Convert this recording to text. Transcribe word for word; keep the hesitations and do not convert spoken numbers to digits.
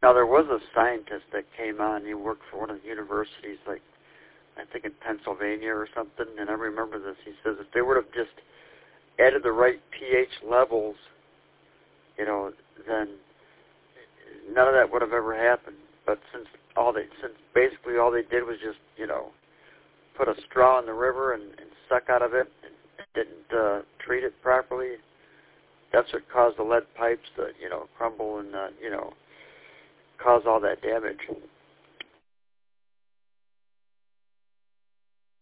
Now, there was a scientist that came on. He worked for one of the universities, like, I think in Pennsylvania or something, and I remember this. He says if they would have just added the right pH levels, you know, then none of that would have ever happened. But since all they, since basically all they did was just, you know, put a straw in the river and, and suck out of it and didn't uh, treat it properly, that's what caused the lead pipes to, you know, crumble and, uh, you know, cause all that damage.